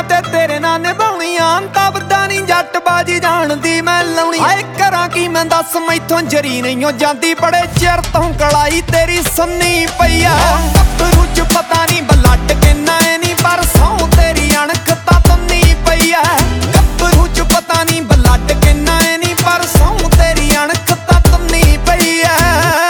ਮੈਂ ਤੇ ਤੇਰੇ ਨਾਲ ਨਿਭਾਉਣੀਆਂ ਤਬਦਾ ਨਹੀਂ ਜੱਟਬਾਜੀ ਜਾਣਦੀ ਮੈਂ ਲਾਉਣੀ ਹਾਏ ਕਰਾਂ ਕੀ ਮੈਂ ਦੱਸ ਮੈਥੋਂ ਜਰੀ ਨਹੀਂ ਹੋ ਜਾਂਦੀ ਬੜੇ ਚਿਰ ਤੋਂ ਕਲਾਈ ਤੇਰੀ ਸੰਨੀ ਪਈ ਆ ਗੱਭਰੂ ਚ ਪਤਾ ਨਹੀਂ ਬਲੱਡ ਕਿੰਨਾ ਐ ਨਹੀਂ ਪਰ ਸਹੁੰ ਤੇਰੀ ਅਣਖ ਤਾਂ ਤੰਨੀ ਪਈ ਆ ਗੱਭਰੂ ਚ ਪਤਾ ਨਹੀਂ ਬਲੱਡ ਕਿੰਨਾ ਐ ਨਹੀਂ ਪਰ ਸਹੁੰ ਤੇਰੀ ਅਣਖ ਤਾਂ ਤੰਨੀ ਪਈ ਆ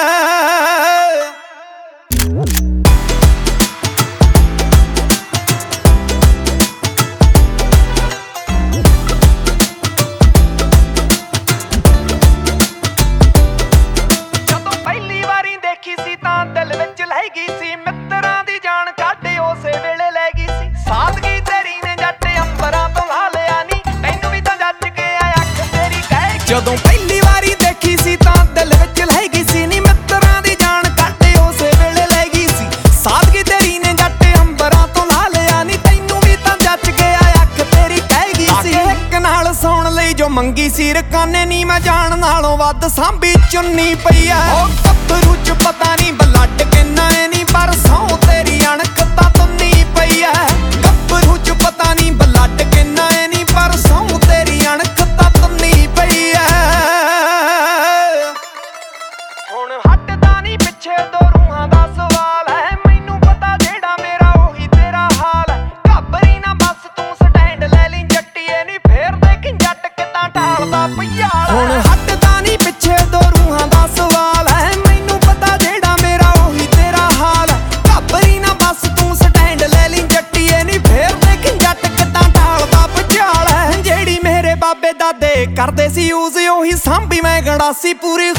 ਦਿਲ ਵਿੱਚ ਲੈ ਗਈ ਸੀ ਮਿੱਤਰਾਂ ਦੀ ਜਾਨ ਕੱਢ ਉਸੇ ਵੇਲੇ ਲੈ ਗਈ ਸੀ ਸਾਦਗੀ ਤੇਰੀ ਨੇ ਜੱਟ ਅੰਬਰਾਂ ਤੋਂ ਲਾ ਲਿਆ ਨੀ ਤੈਨੂੰ ਵੀ ਤਾਂ ਜੱਜ ਕੇ ਆਇਆ ਅੱਖ ਤੇਰੀ ਕਹਿ ਜਦੋਂ ਪਹਿਲੀ ਵਾਰੀ ਦੇਖੀ ਸੀ ਤਾਂ ਦਿਲ ਵਿੱਚ ਲੈ ਗਈ ਸੀ ਨੀ ਮਿੱਤਰਾਂ ਦੀ ਜਾਨ ਕੱਢ ਉਸੇ ਵੇਲੇ ਲੈ ਗਈ ਸੀ ਸਾਦਗੀ ਤੇਰੀ ਨੇ ਜੱਟ ਅੰਬਰਾਂ ਤੋਂ ਲਾ ਲਿਆ ਨੀ ਤੈਨੂੰ ਵੀ ਤਾਂ ਜੱਜ ਕੇ ਆਇਆ ਅੱਖ ਤੇਰੀ ਕਹਿ ਗਈ ਸੀ ਇੱਕ ਨਾਲ ਸੌਣ ਲਈ ਜੋ ਮੰਗੀ ਸੀ ਰਕਾਨੇ ਨੀ ਮੈਂ ਜਾਣ ਨਾਲੋਂ ਵੱਧ ਸਾਂਭੀ ਚੁੰਨੀ ਪਈ ਆ ਉਹ ਗੱਭਰੂ ਚ ਪਤਾ ਨਹੀਂ ਬਲੱਡ ਕਿੰਨਾ ਐ ਨਹੀਂ ਪਰ ਸਹੁੰ ਤੇਰੀ ਅਣਖ ਤਾਂ ਤੰਨੀ ਪਈ ਐ ਗੱਭਰੂ ਚ ਪਤਾ ਨਹੀਂ ਬਲੱਡ ਕਿੰਨਾ ਐ ਨਹੀਂ ਪਰ ਸਹੁੰ ਤੇਰੀ ਅਣਖ ਤਾਂ ਤੰਨੀ ਪਈ ਐ ਹੁਣ ਹਟਦਾ ਨਹੀਂ ਪਿੱਛੇ ਦੋ ਰੂਹਾਂ ਦਾ ਸਵਾਲ ਐ ਮੈਨੂੰ ਪਤਾ ਜਿਹੜਾ ਮੇਰਾ ਉਹੀ ਤੇਰਾ ਹਾਲ ਐ ਘਾਬਰੀ ਨਾ ਬਸ ਤੂੰ ਸਟੈਂਡ ਲੈ ਲਈ ਜੱਟੀਏ ਨਹੀਂ ਫੇਰ ਦੇਖ ਜੱਟ ਕਿੱਦਾਂ ਢਾਲਦਾ ਪਿਆਲ ਹੁਣ ਹਟਦਾ ਨਹੀਂ ਪਿੱਛੇ ਦੋ ਰੂਹਾਂ ਦਾ ਸਵਾਲ ਐ ਮੈਨੂੰ ਪਤਾ ਜਿਹੜਾ ਮੇਰਾ ਉਹੀ ਤੇਰਾ ਹਾਲ ਐ ਘਾਬਰੀ ਨਾ ਬਸ ਤੂੰ ਸਟੈਂਡ ਲੈ ਲਈ ਜੱਟੀਏ ਨਹੀਂ ਫੇਰ ਦੇਖ ਜੱਟ ਕਿੱਦਾਂ ਢਾਲਦਾ ਪਿਆਲ ਐ ਜਿਹੜੀ ਮੇਰੇ ਬਾਬੇ ਦਾਦੇ ਕਰਦੇ ਸੀ ਯੂਜ਼ ਉਹੀ ਸਾਂਭੀ ਮੈਂ ਗੰਡਾਸੀ ਪੂਰੀ